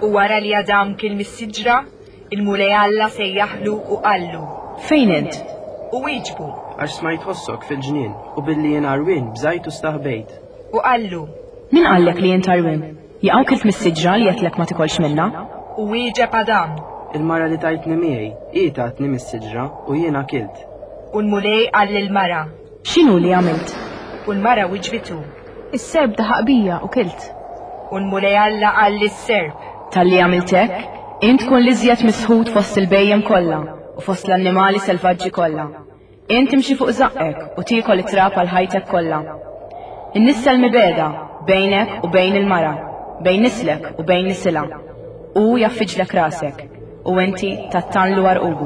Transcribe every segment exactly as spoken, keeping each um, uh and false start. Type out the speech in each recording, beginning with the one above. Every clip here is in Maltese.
U wara li Adam kien mis-siġra, il-mulej Alla sejjaħlu u qallu. Fejn int? U wieġbu. Għax smajt ħossok fil-ġnien u billi jien arwin bżajt u staħbejt. U qallu. Min qallek li jien arwin? Jaqgħu kilt mis-siġra li qedlek ma tikolx minnha? U wieġeb Adam. Il-mara li tajtni miegħi, hi tatni mis-siġra u jiena kilt. U l-mulej qal lill-mara. X'inhu li għamilt? U l-mara wieġbitu. Is-serb daħaq bija u kilt. U l-mulej Alla qal lis-serb. Talli għamilt hekk, int tkun li żjed misħud fost il-bejjem kollha u fost l-annimali selvaġġi kollha. Int timxi fuq zaqqek u tiekol it-trab għal ħajtek kollha. In-nissa l-mibeda bejnek u bejn il-mara, bejn nislek u bejn nisilha. U jaffiġlek rasek u inti tattanlu għarqubu.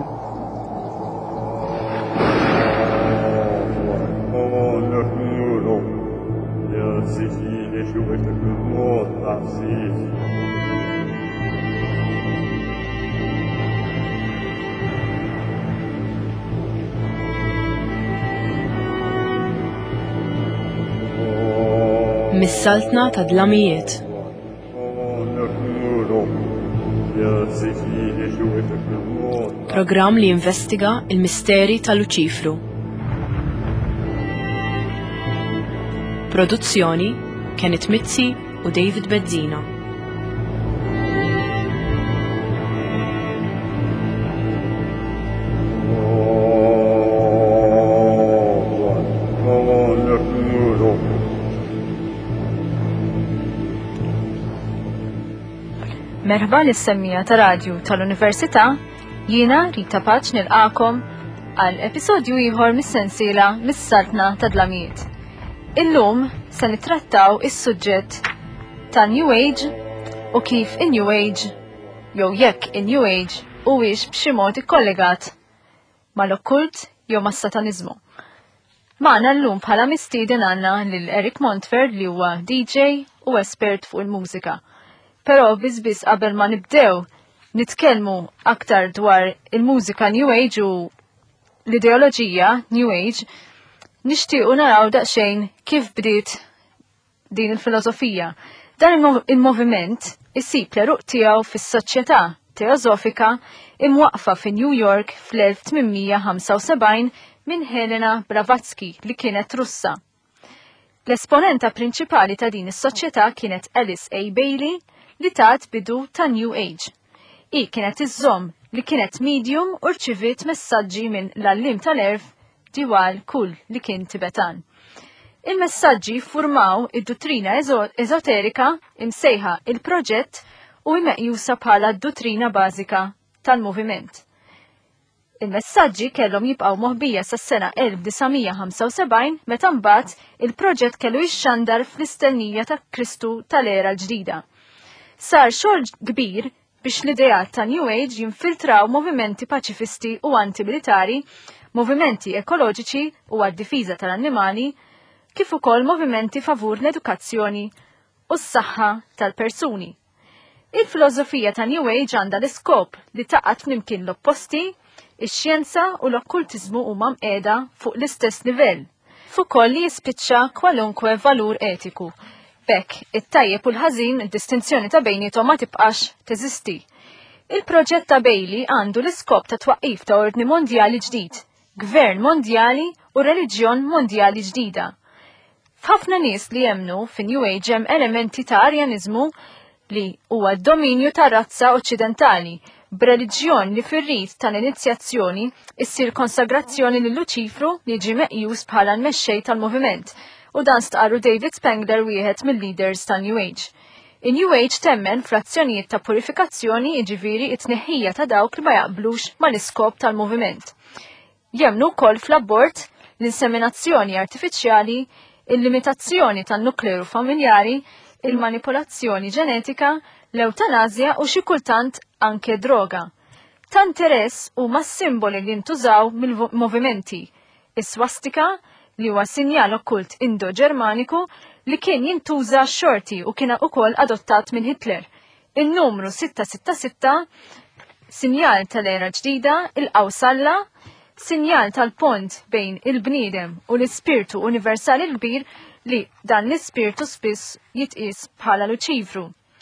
Mis-saltna ta' dlamijiet. Programm li investiga il-misteri ta' Luċifru. Produzzjoni Kenneth Mizzi u David Bezzina. Merħba l-semmija ta' radju tal-Università, jiena Rita Paċ nilqakom għal episodju ieħor mis-sensiela mis-saltna ta' dlamijiet. Illum se nittrattaw is-suġġett ta' New Age u kif in-New Age jew jekk in-New Age huwiex b'xi mod ikkollegat mal-okkult jew mas-sataniżmu. Magħna llum bħala mistieden għandna lil Eric Montford li huwa D J u espert fuq il-mużika. Però biss qabel ma nibdew nitkellmu aktar dwar il-mużika New Age u l-ideoloġija New Age, nixtiequ naraw daqsxejn kif bdiet din il-filosofija. Dan il-moviment issib l-eruq tiegħu fis-soċjetà teosofika imwaqfa fi New York fl-elf tminmija ħamsa u sebgħin minn Helena Blavatsky li kienet Russa. L-esponenta prinċipali ta' din is-soċjetà kienet Alice A. Bailey li tat bidu ta' New Age. I kienet iż-żomm li kienet medium u rċivit messaġġi minn l-allim tal-erf Diwal Kul li kien Tibetan. Il-messaġġi ffurmaw id-dottrina eżoterika imsejħa il-proġett u meqjusa bħala d-dottrina bażika tal-moviment. Il-messaġġi kellhom jibqgħu moħbija sas-sena elf tisa' ħamsa u sebgħin meta mbagħad il-proġett kellu jixxandar fl-istennija ta' Kristu tal-era ġdida. Sar xogħol kbir biex l-idejat ta' New Age jinfiltraw movimenti paċifisti u antimilitari, movimenti ekoloġiċi u għad-difiża tal-annimali, kif ukoll movimenti favur l-edukazzjoni u s-saħħa tal-persuni. Il-filosofija ta' New Age għandha l-iskop li taqgħod flimkien l-opposti, ix-xjenza u l-okkultiżmu huma mqiegħda fuq l-istess livell, fuq ukoll li jispiċċa kwalunkwe valur etiku. Bekk, it-tajjeb u l-ħażin, id-distinzjoni ta' bejnietom ma tibqax teżisti. Il-proġett ta' Bailey għandu l-iskop ta' twaqqif ta' ordni mondjali ġdid, gvern mondjali u reliġjon mondjali ġdida. F'ħafna nies li jemnu fin New Age hemm elementi ta' arjanizmu li huwa d-dominju ta' razza oċċidentali, b'reliġjon li fir-rit tal-inizjazzjoni issir konsagrazzjoni lil Luċifru li ġie meqjus bħala l-mexxej tal-moviment. U dan stqarru David Spangler wieħed mill-leaders ta' New Age. In-New Age temmen frazzjonijiet ta' purifikazzjoni jiġifieri t-tneħħija ta' dawk li ma jaqblux mal-iskop tal-moviment. Jemmnu wkoll fl-abort, l-inseminazzjoni artifiċjali, il-limitazzjoni tan-nukleru familjari, il-manipolazzjoni ġenetika, l-eutanazja u xi kultant anke droga. Ta' interess huma s-simboli li ntużaw mill-movimenti. Is-swastika li huwa sinjal okkult Indo-Ġermaniku li kien jintuża xorti u kien ukoll adottat minn Hitler. Il-numru sitta sitta sitta, sinjal tal-era ġdida, il-qawsalla, sinjal tal-pont bejn il-bniedem u l-ispirtu universali l-kbir li dan l-ispirtu spiss jitqis bħala Luċifru.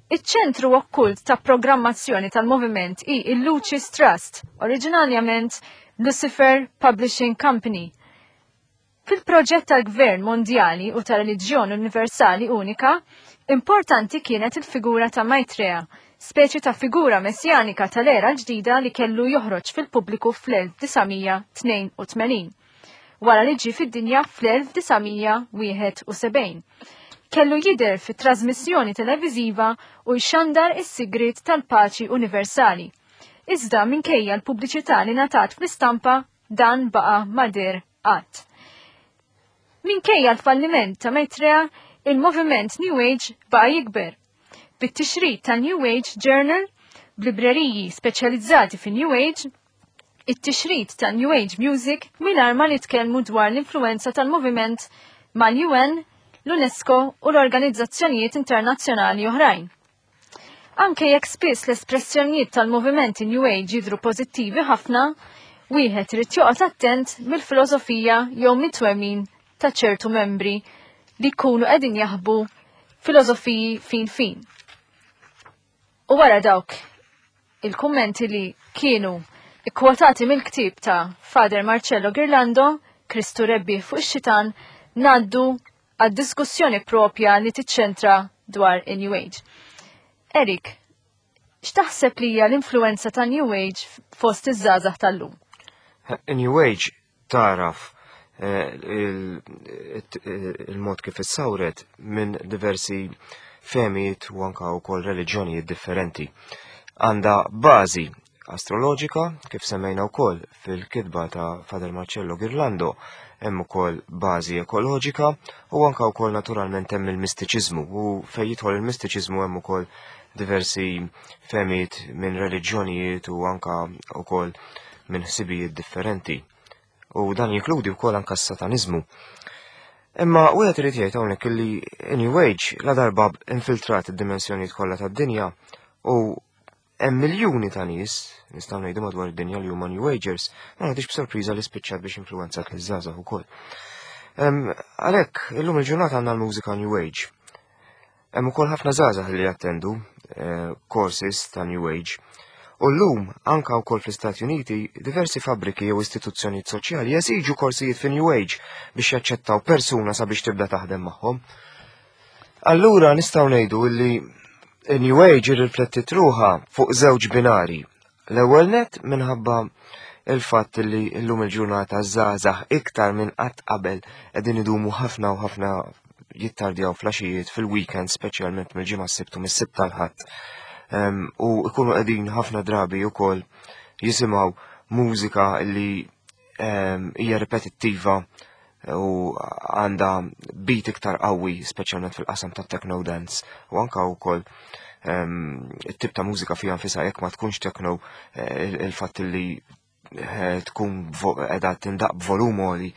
Iċ-ċentru okkult ta' programmazzjoni tal-moviment i il-Lucis Trust, oriġinarjament Lucifer Publishing Company. Fil-proġett tal-Gvern Mondjali u tal-Reliġjon Universali Unika, importanti kienet il-figura ta' Maitreya, speċi ta' figura messjanika tal-era ġdida li kellu joħroġ fil-pubbliku fl-elf tisgħemija tnejn u tmenin, wara li ġie fid-dinja fl-elf tisgħemija wieħed u sebgħin. Kellu jidher fit-trasmissjoni televiżiva u jxandar is-sigriet tal-paċi universali. Iżda minkejja l-pubbliċità li ngħatat fl-istampa dan baqa' mader qatt. Minkejja l-falliment ta' Maitreya, il-moviment New Age baqa' jikber. Bit-tixrid ta' New Age Journal, b'libreriji speċjalizzati fi New Age, it-tixrid ta' New Age Music mingħajr ma nitkellmu dwar l-influenza tal-moviment mal-U N, l-UNESCO u l-organizzazzjonijiet internazzjonali oħrajn. Anke jekk spiss l-espressjonijiet tal-movimenti New Age jidhru pożittivi ħafna, wieħed irid joqgħod attent mill-filosofija jew mit-twemmin ta' ċertu membri li jkunu qegħdin jaħbu filosofiji fin fin. U wara dawk il-kummenti li kienu ikkwotati mill-ktieb ta' Father Marcello Ghirlando, Kristu Rebbi fuq ix-xitan, ngħaddu għad-diskussjoni propja li tiċċentra dwar in-New Age. Erik, x'taħseb li hija l-influenza ta' New Age fost iż-żgħażagħ tal-lum? In-New Age taraf il-mod kif issawret minn diversi femijiet u anka wkoll reliġjonijiet differenti. Għandha bażi astroloġika kif semmejna wkoll fil-kitba ta' Father Marcello Ghirlando, hemm ukoll bażi ekoloġika u anke wkoll naturalment hemm il-mistiċiżmu u fejn jidħol il-mistiċiżmu hemm ukoll diversi femijiet minn reliġjonijiet u anke wkoll minn ħsibijiet differenti. U dan jinkludi wkoll anke s-sataniżmu. Imma wieħed irid jgħid hawnhekk illi New Age la darba infiltrat id-dimensjonijiet kollha tad-dinja u hemm miljuni ta' nies, nistgħu ngħidu madwar id-dinja li huma New Agers, ma nagħtix b'sorpriża li spiċċat biex influwenzat liż-żgħażagħ ukoll. Għalhekk illum il-ġurnata għandna l-mużika New Age. Hemm ukoll ħafna żgħażagħ li jattendu courses ta' New Age. U llum anke wkoll fl-Istati Uniti diversi fabbriki jew istituzzjonijiet soċjali jeżiġu korsijiet fi New Age biex jaċċettaw persuna sabiex tibda taħdem magħhom. Allura nistgħu ngħidu illi New Age irriflettit ruħha fuq żewġ binari. L-ewwel net minħabba il-fatt li llum il-ġurnata żgħażagħ iktar minn qatt qabel qegħdin idumu ħafna u ħafna jittardjaw flashijiet fil-weekend speċjalment mill-ġimgħa s-sibt u mis-sibt tal-ħadd. U jkunu qegħdin ħafna drabi wkoll jisimgħu mużika li hija repetittiva u għandha beat iktar qawwi speċjalment fil-qasam tat-techno dance u anke wkoll it-tip ta' mużika fiha nfisha jekk ma tkunx techno il-fatt li tkun qiegħda tindaq b'volum għoli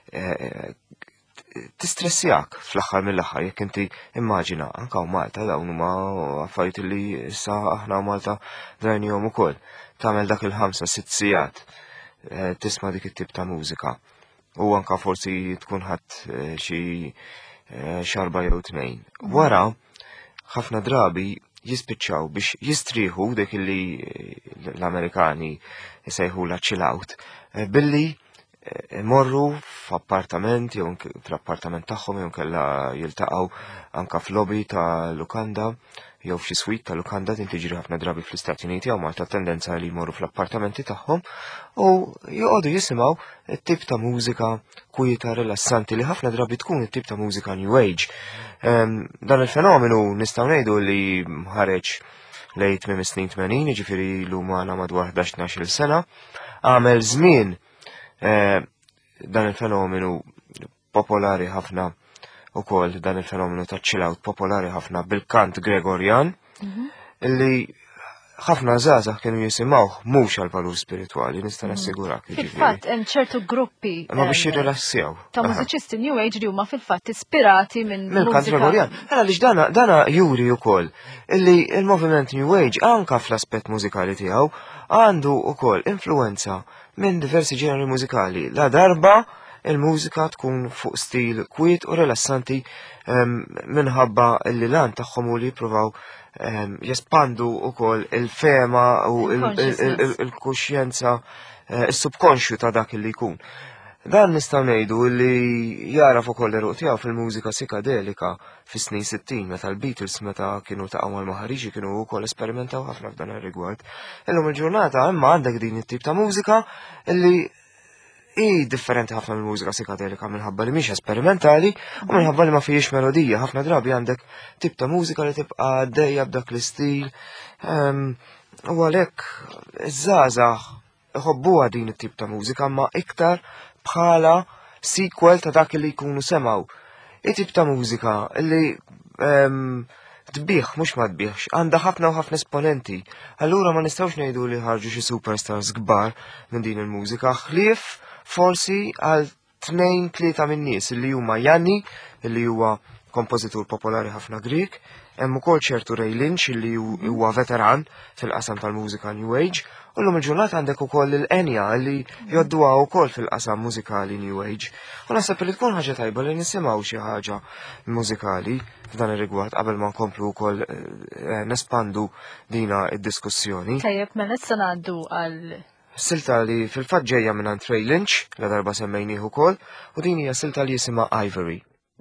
tistressjak fl-aħħar mill-aħħar jekk inti immaġina anke Malta dawn huma affarijiet li issa aħna Malta drajnihom ukoll tagħmel dak il-ħamsa sitt sigħat tisma' dik it-tip ta' mużika. U anka forsi tkun ħadd xi xarba jew tnejn. Wara ħafna drabi jispiċċaw biex jistrieħu dik li l-Amerikani jsejħula chill out billi morru f'appartament jew fl-appartament tagħhom jew kellha jiltaqgħu anke f'lobby ta' lukanda jew f'xi suite ta' lukanda din tiġri ħafna drabi fl-Istati Uniti hawn Malta tendenza li jmorru fl-appartamenti tagħhom u joqogħdu jisimgħu it-tip ta' mużika kwieta rilassanti li ħafna drabi tkun it-tip ta' mużika New Age. Dan il-fenomenu nistgħu ngħidu li ħareġ lejn tmiem is-snin tmenin, jiġifieri lum għandna madwar ħdax-tnax-il sena, għamel żmien dan il-fenomenu popolari ħafna u koll dan il-fenomenu ta' chill out popolari ħafna bil-kant Gregorjan illi ħafna żgħażagħ kienu jisimgħuh mhux għal valur spiritwali nista' nassigurak. Fil-fatt hemm ċertu gruppi ma biex jirrilassjaw ta' mużiċisti New Age li huma fil-fatt ispirati minn mill-kant Gregorjan. Għaliex dana dana juri wkoll illi il-moviment New Age anke fl-aspett mużikali tiegħu għandu wkoll influenza minn diversi ġeneri mużikali. La darba il-mużika tkun fuq stil kwiet u rilassanti minħabba li lan tagħhom u li jippruvaw jespandu ukoll il-fema u il-kuxjenza, il-subkonxju ta' dak li jkun. Dan nistgħu ngħidu li jaraf ukoll eruq tiegħu fil-mużika psikadelika fis-snin sittin meta l-Beatles meta kienu taqgħu mal-Maħariġi kienu wkoll esperimentaw ħafna f'dan ir-rigward. Illum il-ġurnata imma għandek din it-tip ta' mużika li hi differenti ħafna mill-mużika psikadelika minħabba li mhix esperimentali u minħabba li ma fihiex melodija. Ħafna drabi għandek tip ta' mużika li tibqa' għaddejja b'dak l-istil. U għalhekk iż-żgħażagħ iħobbuha din it-tip ta' mużika ma iktar bħala sequel ta' dak li jkunu semaw. I-tip ta' mużika li tbieħ mhux ma tbieħx, għandha ħafna u ħafna esponenti. Allura ma nistgħux ngħidu li ħarġu xi superstars kbar minn din il-mużika, ħlief forsi għal tnejn tlieta min-nies li huma Janni, li huwa kompożitur popolari ħafna Grieg, hemm ukoll ċertu Ray Lynch li huwa veteran fil-qasam tal-mużika New Age, u llum il-ġurnata għandek ukoll il-Enya li jodduha wkoll fil-qasam mużikali New Age. U naħseb li tkun ħaġa tajba li nisimgħu xi ħaġa mużikali f'dan ir-rigward qabel ma nkomplu wkoll nespandu dina id-diskussjoni. Tajjeb, mela issa ngħaddu għal silta li fil-fatt ġejja minn Ray Lynch, la darba semmejnieh ukoll, u din hija silta li jisimha Ivory.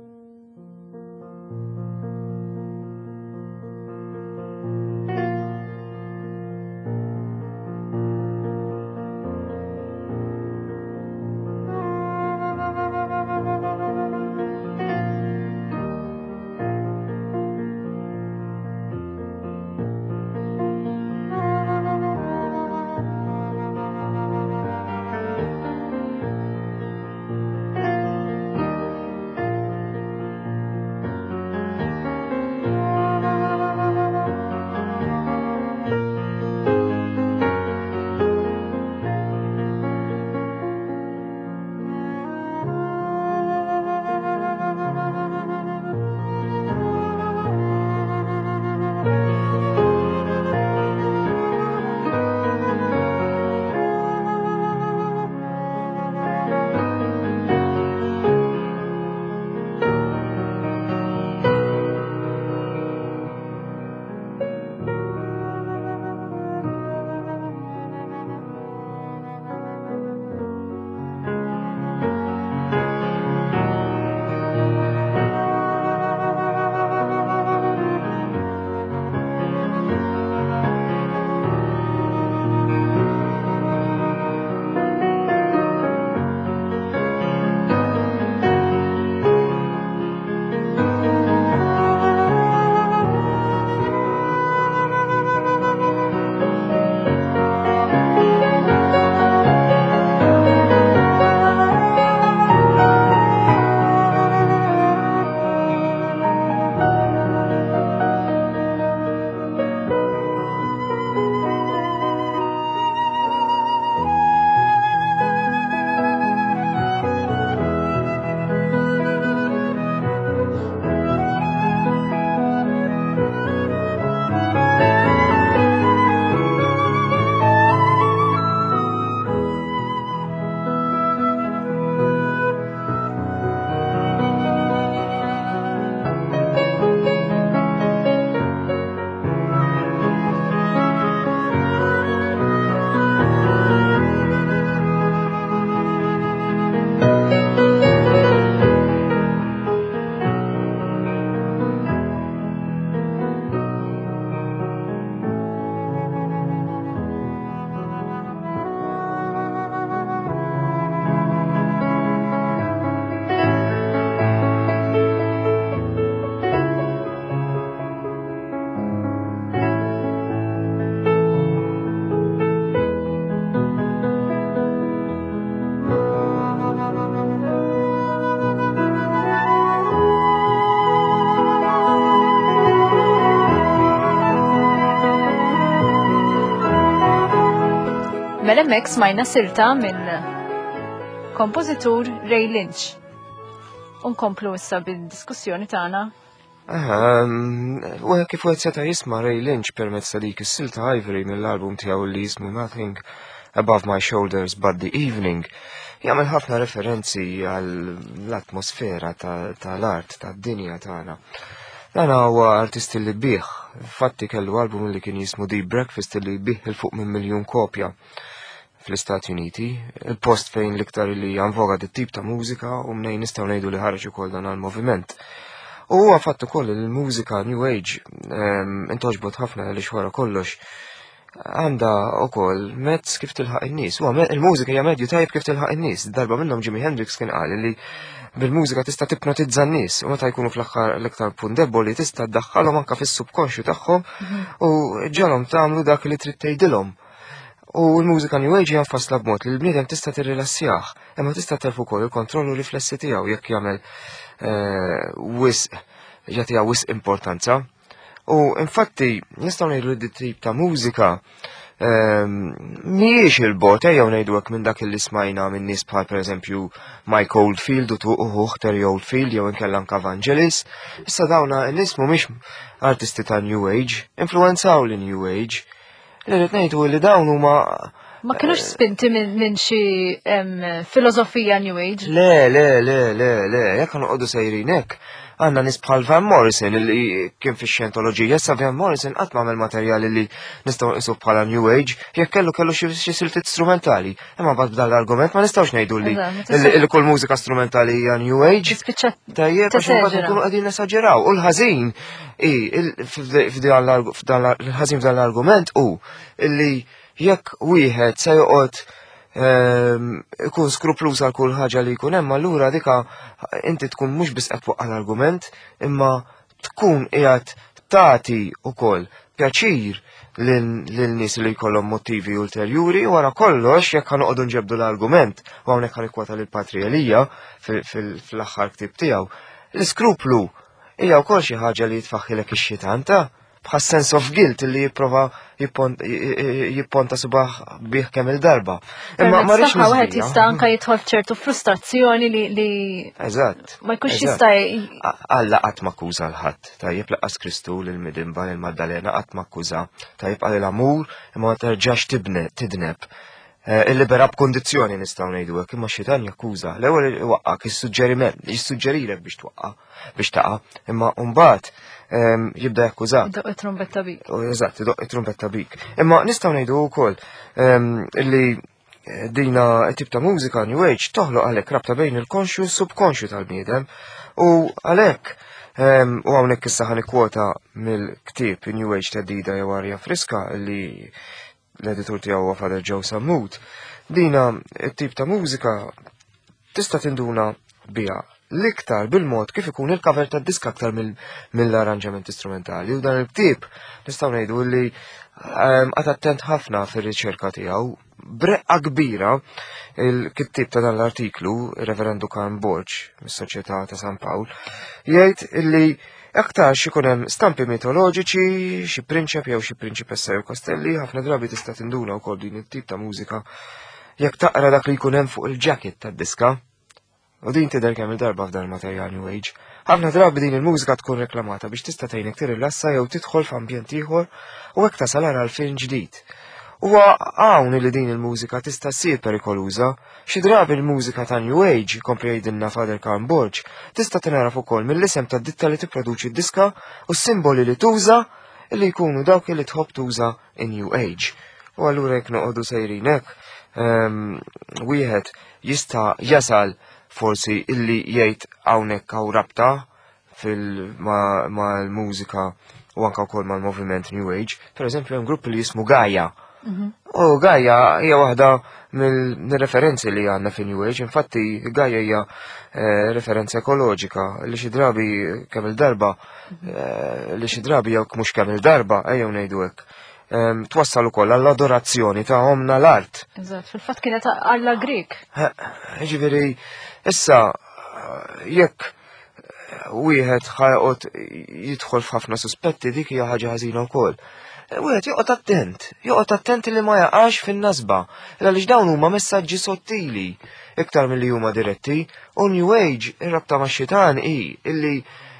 Mela hemmhekk smajna silta minn kompożitur Ray Lynch. Unkomplu issa bid-diskussjoni tagħna. U kif wieħed seta' jisma' Ray Lynch permezz ta' dik is-silta Ivory mill-album tiegħu li jismu Nothing Above My Shoulders But the Evening, jagħmel ħafna referenzi għall-atmosfera tal-art tad-dinja tagħna. Dan huwa artist li bih, fatti kellu album li kien jismu Deep Breakfast li bih il-fuq minn miljun kopja fl-Istati Uniti, il-post fejn l-iktar li janvoga dit-tip ta' mużika u mnejn nistgħu ngħidu li ħarġ ukoll dan għal-moviment. U huwa fatt ukoll il-mużika New Age intoġbot ħafna li xwara kollox għanda ukoll mezz kif tilħaq in-nies. Huwa il-mużika hija medju tajjeb kif tilħaq in-nies. Darba minnhom Jimi Hendrix kien qal li bil-mużika tista' tipnotizza n-nies u meta jkunu fl-aħħar l-iktar punt deboli tista' tdaħħalhom anke fis-subkonxju tagħhom u ġalhom tagħmlu dak li trid tgħidilhom. U l-mużika New Age hija mfassla b'mod li l-bniedem tista' tirrilassjah, imma tista' terf ukoll il-kontroll u riflessi tiegħu jekk jagħmel wisq jagħtiha wisq importanza. U infatti nistgħu ngħidu li tip ta' mużika mhijiex il-bot ejjew ngħidu hekk minn dak li smajna minn nies bħal pereżempju Mike Oldfield u tuquh Terry Oldfield jew inkella anke Vangelis. Issa dawna n-nies mhumiex artisti ta' New Age, influenzaw li New Age. Li rrid ngħidu li dawn huma Ma kienux spinti minn xi filosofija New Age? Le, le, le, le, le, jekk noqogħdu sejrin hekk. Għandna nies bħal Van Morrison li kien fix-xjentoloġija, issa Van Morrison qatt m'għamel materjali li nistgħu nqisuh bħala New Age, jekk kellu kellu xi siltiet strumentali. Imma bad b'dan l-argument ma nistgħux ngħidu li li kull mużika strumentali hija New Age. Tajjeb għax imbagħad nkunu qegħdin nesaġeraw. U l-ħażin f'dan l-ħażin f'dan l-argument hu illi jekk wieħed se joqgħod ikun skruplus għal kull ħaġa li jkun hemm, allura dika inti tkun mhux biss qed twaqqal argument, imma tkun qiegħed tagħti wkoll pjaċir lil nies li jkollhom motivi ulterjuri u wara kollox jekk ħanoqogħdu nġebdu l-argument u hawnhekk ħanikwota lil Patrielija fl-aħħar ktieb tiegħu. L-iskruplu hija wkoll xi ħaġa li jitfaħħilek ix-xitan ta' bħas sense of guilt li jipprova jipponta subaħ bih kemm il-darba. Imma ma rridx wieħed jista' anke jidħol f'ċertu frustrazzjoni li li Eżatt. ma jkunx jista' Alla qatt ma akkuża l-ħadd. Tajjeb laqqas Kristu lil midimba lil Maddalena qatt ma akkuża. Tajjeb qal l-amur imma ma terġax tidneb. Il-libera b'kondizzjoni nistgħu ngħidu hekk, imma xitan jakkuża. L-ewwel iwaqqak is-suġġeriment, jissuġġerilek biex twaqqa' biex taqa', imma mbagħad jibda jakkużak. Idoq it-trumpetta bik. Eżatt, idoq it-trumpetta bik. Imma nistgħu ngħidu wkoll illi dina tip ta' mużika New Age toħloq għalhekk rabta bejn il-konxju u s-subkonxju tal-bniedem u għalhekk u hawnhekk issa ħanikwota mill-ktieb New Age ta' Dida jew Arja Friska li l-editur tiegħu huwa Father Joe Samut. Dina t-tip ta' mużika tista' tinduna biha l-iktar bil-mod kif ikun il-cover tad disk aktar mill-arranġamenti strumentali u dan il-ktieb nistgħu ngħidu li qed attent ħafna fir-riċerka tiegħu breqqa kbira il-kittib ta' dan l-artiklu ir-Reverendu Karl Borch mis-Soċjetà ta' San Pawl jgħid illi aktar xikun hemm stampi mitoloġiċi, xi prinċep jew xi prinċipessa jew kastelli, ħafna drabi tista' tinduna wkoll din it-tip ta' mużika jekk taqra dak li jkun hemm fuq il-jacket tad-diska. U din tidher kemm il-darba f'dan il-materjal New Age. Ħafna drabi din il-mużika tkun reklamata biex tista' tgħinek tirrilassa jew tidħol f'ambjent ieħor u hekk tasal ara l-film ġdid. Huwa hawn li din il-mużika tista' ssir perikoluża, xi drabi l-mużika ta' New Age, kompli jgħidilna Father Karl Borch, tista' tingħaraf ukoll mill-isem tad-ditta li tipproduċi d-diska u s-simboli li tuża li jkunu dawk li tħobb tuża in New Age. U allura jekk noqogħdu sejrin hekk wieħed jista' jasal forsi illi jgħid hawnhekk hawn rabta mal-mużika u anke wkoll mal-moviment New Age. Pereżempju hemm grupp li jismu Gaia. U Gaia hija waħda mill-referenzi li għandna fi New Age, infatti Gaia hija referenza ekoloġika li xi drabi kemm il-darba li xi drabi jew mhux kemm il-darba ejjew ngħidu hekk. Twassal ukoll għall-adorazzjoni ta' omna l-art. Eżatt, fil-fatt kienet Alla Grek. Ġifieri, issa jekk wieħed ħajqod jidħol f'ħafna suspetti dik hija ħaġa ħażina wkoll. Wieħed joqgħod attent, joqgħod attent li ma jaqax fin-nasba, għaliex dawn huma messaġġi sottili iktar milli huma diretti, u New Age ir-rabta max-xitan hi illi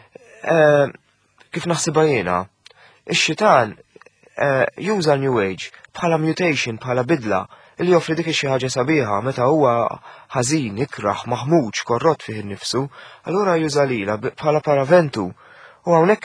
kif naħsibha jiena, ix-xitan juża New Age bħala mutation, bħala bidla, illi joffri dik xi ħaġa sabiħa meta huwa ħażin, ikraħ, maħmuġ, korrott fih innifsu, allura juża lilha bħala paraventu U hawnhekk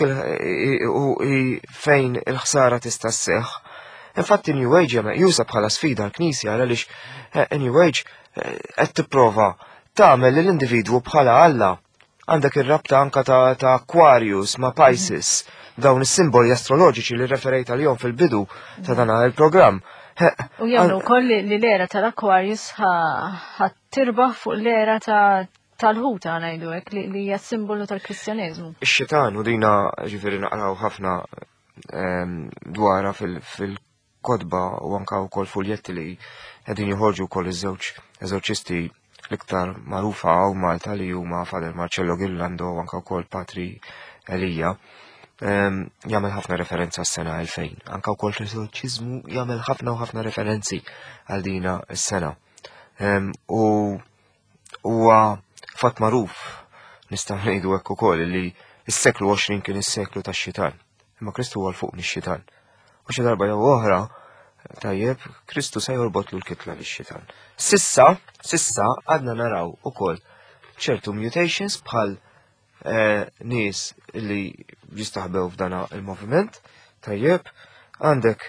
fejn il-ħsara tista' sseħħ. Infatti New Age jusa bħala sfida l-Knisja għaliex New Age qed tipprova tagħmel lill-individwu bħala Alla. Għandek ir-rabta anka ta' Aquarius ma' Pisces, dawn is-simboli astroloġiċi li referejt għalihom fil-bidu ta' dan il-programm. U jemnu wkoll li l-era tal-Aquarius ħattirbaħ fuq l-era ta' tal-ħuta ngħidu hekk li hija simbolu tal-Kristjaneżmu. Ix-xitan u dina ġifieri naqraw ħafna dwarha fil-kodba u anke wkoll fuljetti li qegħdin joħorġu wkoll iż-żewġ eżorċisti l-iktar magħrufa hawn Malta li huma Fader Marcello Ghirlando u anke wkoll Patri Elija. Jagħmel ħafna referenza s-sena elfejn. Anke wkoll l-eżorċiżmu jagħmel ħafna u ħafna referenzi għal dina s-sena. U huwa fatt magħruf nistgħu ngħidu hekk ukoll li s-seklu għoxrin kien is-seklu tax-xitan. Imma Kristu huwa l-fuq mix-xitan. U xi darba jew oħra tajjeb Kristu se jorbotlu l-kitla lix-xitan. Sissa, sissa għadna naraw ukoll ċertu mutations bħal nies li jistaħbew f'dana il-moviment, tajjeb, għandek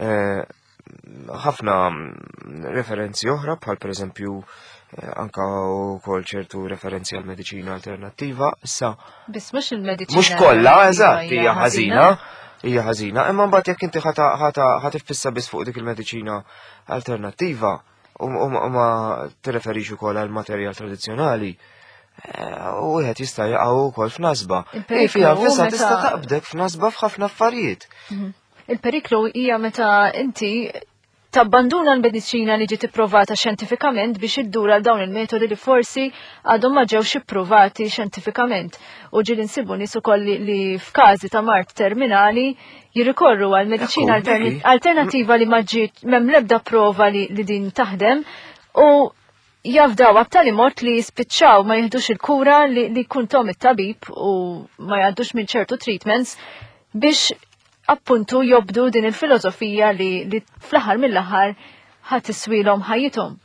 ħafna referenzi oħra bħal pereżempju anka wkoll ċertu referenzi għal mediċina alternattiva, issa biss mhux il-mediċina. Mhux kollha, eżatt, hija ħażina, hija ħażina, imma mbagħad jekk inti ħatifissa biss fuq dik il-mediċina alternattiva u ma tirreferix ukoll għal materjal tradizzjonali, u wieħed jista' jaqgħu wkoll f'nasba. Fiha nfisha tista' taqbdek f'nasba f'ħafna affarijiet. Il-periklu hija meta inti tabbanduna l-mediċina li ġiet ipprovata xjentifikament biex iddura dawn il-metodi li forsi għadhom ma ġewx ipprovati xjentifikament. U ġieli nsibu nies ukoll li f'każi ta' mart terminali jirrikorru għal mediċina alternattiva li ma ġiet m'hemm l-ebda prova li din taħdem u jafdaw b'tali mod li jispiċċaw ma jieħdux il-kura li kuntom it-tabib u ma jgħaddux minn ċertu treatments biex appuntu jobdu din il-filosofija li, li fl-aħħar mill-aħħar ħadd iswilhom ħajjithom.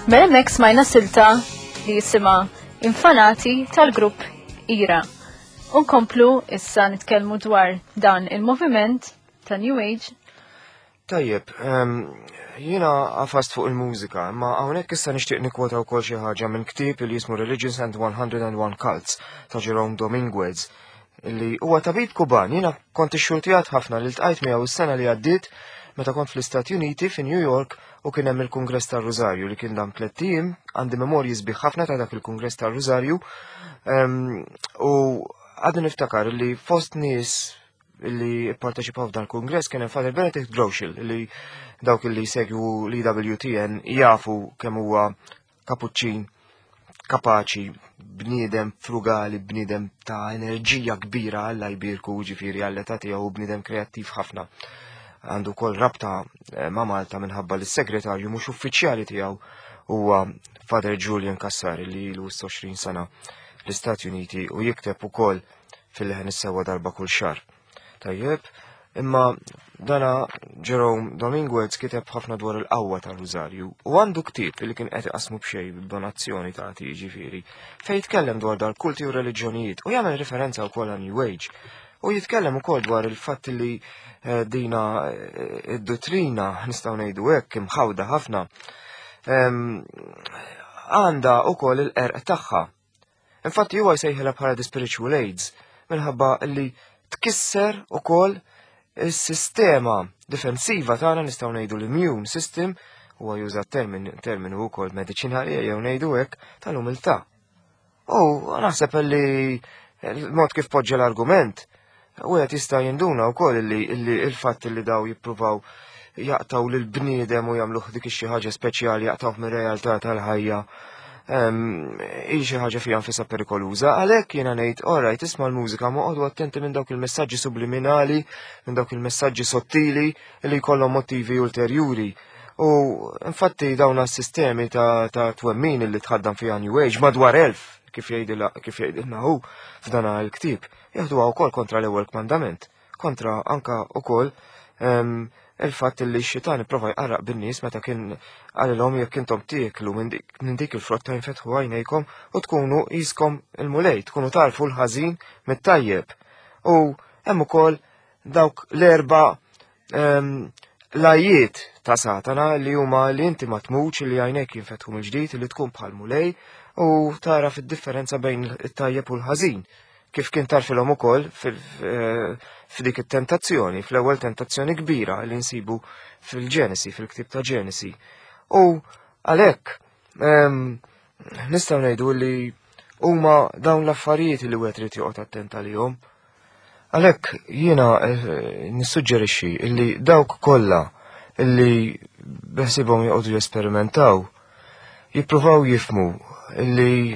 Mela hemmhekk smajna silta li jisimha Infanati tal-grupp Ira. Unkomplu issa nitkellmu dwar dan il-moviment ta' New Age. Tajjeb, jiena għafast fuq il-mużika, ma hawnhekk issa nixtieq nikkwota wkoll xi ħaġa minn ktieb li jismu Religions and one hundred and one Cults ta' Jerome Dominguez, illi huwa tabib Kuban. Jiena kont ixxultijat ħafna li ltqajt miegħu s-sena li għaddiet meta kont fl-Istati Uniti fi New York u kien hemm il-Kungress tar-Rosario li kien dan tliet tim, għandi memorji sbieħ ħafna ta' dak il-Kungress tar-Rosario u għadu niftakar li fost nies illi parteċipaw f'dan il-Kungress kien hemm Father Benedict Groeschel illi dawk illi segwu l-E W T N jafu kemm huwa kapuċċin kapaċi, bniedem frugali, bniedem ta' enerġija kbira Alla jbirku ġifieri għall-età tiegħu bniedem kreattiv ħafna. Għandu kol rabta ma' Malta minħabba li s-segretarju mhux uffiċjali tiegħu huwa Father Julian Cassari li ilu għoxrin sena l-Istati Uniti u jikteb ukoll fil-leħen is-sewwa darba kull xahar. Tajjeb, imma dana Jerome Dominguez kiteb ħafna dwar il-qawwa tar-Rosario u għandu ktieb li kien qed iqasmu b'xejn b'donazzjoni ta' ġifieri fejn jitkellem dwar dal kulti u reliġjonijiet u jagħmel referenza wkoll għal New Age. U jitkellem ukoll dwar il-fatt li dina id-dottrina nistgħu ngħidu hekk imħawda ħafna għandha wkoll il-qerq tagħha. Infatti huwa jsejħilha bħala the spiritual aids minħabba li tkisser ukoll is-sistema difensiva tagħna nistgħu ngħidu l-immune system huwa juża termin terminu wkoll mediċinali jew ngħidu hekk tal-umiltà. U naħseb li il-mod kif poġġa l-argument u għet jista' jinduna wkoll li il-fatt li daw jippruvaw jaqtaw lil bniedem u jagħmluh dik xi ħaġa speċjali jaqtaw mir-realtà tal-ħajja hi xi ħaġa fiha nfisha perikoluża, għalhekk jiena ngħid orajt isma' l-mużika ma qogħdu attenti minn dawk il-messaġġi subliminali, minn dawk il-messaġġi sottili li jkollhom motivi ulterjuri. U infatti dawn is-sistemi ta' twemmin li tħaddam fiha New Age madwar elf kif jgħidilna hu f'dan il-ktieb jaħduha wkoll kontra l-ewwel kmandament, kontra anka wkoll il-fatt li x-xitan ipprova jqarraq bin-nies meta kien għalilhom jekk intom tieklu minn dik il-frotta jinfetħu għajnejkom u tkunu qiskom il-mulej, tkunu tarfu l-ħażin mit-tajjeb. U hemm ukoll dawk l-erba' lajiet ta' Satana li huma li inti ma tmutx li għajnejk jinfetħu mill-ġdid li tkun bħal mulej u tara fid-differenza bejn it-tajjeb u l-ħażin. Kif kien tarfilhom ukoll f'dik it-tentazzjoni, fl-ewwel tentazzjoni kbira li nsibu fil-Ġenesi, fil-ktieb ta' Ġenesi. U għalhekk nistgħu ngħidu li huma dawn l-affarijiet li wieħed irid joqgħod attent għalihom. Għalhekk jiena nissuġġerixxi li dawk kollha illi beħsibhom joqogħdu jesperimentaw jippruvaw jifhmu illi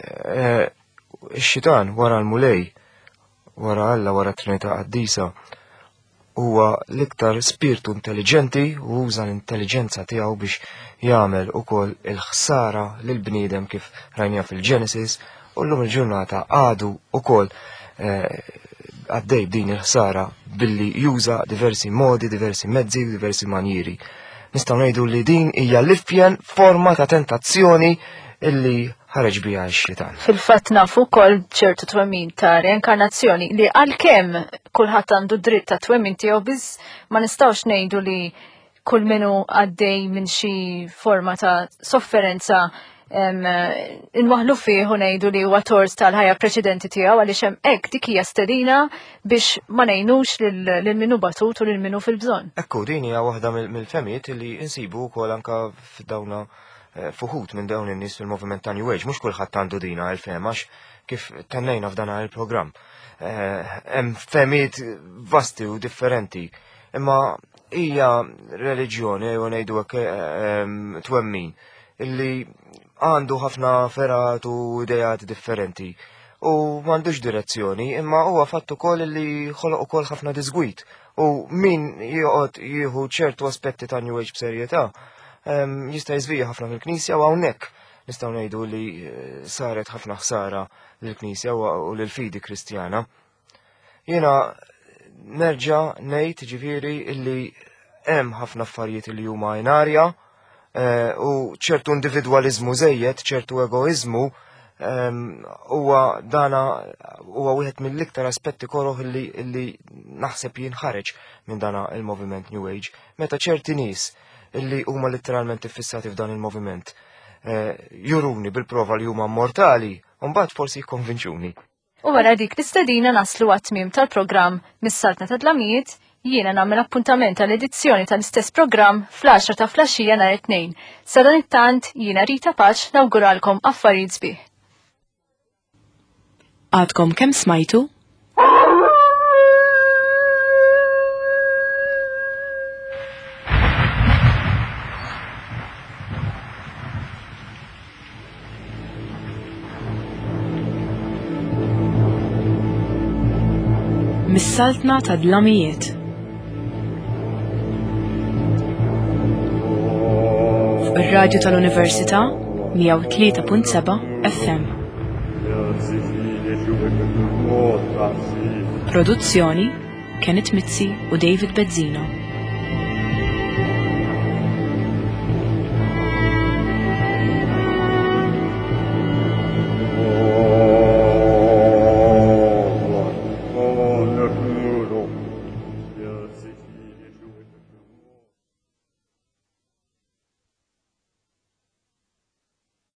x-xitan wara l-mulej, wara Alla, wara Trinità Qaddisa, huwa l-iktar spirtu intelligenti u uża l-intelligenza tiegħu biex jagħmel ukoll il-ħsara lil bniedem kif rajnija fil-Genesis u llum il-ġurnata għadu ukoll għaddej b'din il-ħsara billi juża diversi modi, diversi mezzi, diversi manjiri. Nistgħu ngħidu li din hija l-ifjen forma ta' tentazzjoni illi ħareġ biha x-xitan. Fil-fatt nafu wkoll ċertu twemmin ta' reinkarnazzjoni li għalkemm kulħadd għandu dritt ta' twemmin tiegħu biss ma nistgħux ngħidu li kull minnu għaddej minn xi forma ta' sofferenza inwaħlu fih u ngħidu li huwa tors tal-ħajja preċedenti tiegħu għaliex hemm hekk dik hija stedina biex ma ngħinux lil minnu batut u lil minnu fil-bżonn. Ekku din hija waħda mill-femijiet li insibu wkoll anke f'dawna fuħut minn dawn in-nies fil-moviment ta' New Age, mhux kulħadd għandu dina il-femax kif tennejna f'dan il-programm. Hemm femijiet vasti u differenti, imma hija reliġjoni jew ngħidu hekk twemmin illi għandu ħafna ferat u idejat differenti u m'għandux direzzjoni, imma huwa fatt ukoll li ħoloq ukoll ħafna disgwit u min joqgħod jieħu ċertu aspetti ta' New Age b'serjetà jista' jiżvija ħafna fil-Knisja u hawnhekk nistgħu ngħidu li saret ħafna ħsara lill-Knisja u lill-fidi Kristjana. Jiena nerġa' ngħid ġifieri illi hemm ħafna affarijiet li huma għajnarja u ċertu individualizmu żejjed, ċertu egoizmu, huwa dana huwa wieħed mill-iktar aspetti koroħ illi, illi naħseb jinħareġ minn dana il-moviment New Age. Meta ċerti nies illi huma letteralment iffissati f'dan il-moviment juruni bil-prova li huma mortali, u mbagħad forsi jikkonvinċuni. U wara dik l-istedina naslu għat-tmiem tal-programm mis-Saltna ta' Dlamijiet, jiena nagħmel appuntament tal-edizzjoni tal-istess programm fl-għaxra ta' flaxxija nhar it-tnejn. Sa dan it-tant jiena Rita Paċ nawguralkom affarijiet sbieħ. Għadkom kemm smajtu? Mis-Saltna ta' Dlamijiet. Ir-radju tal-Università mija u tlieta punt seba' F M. Produzzjoni Kenneth Mizzi u David Bezzino.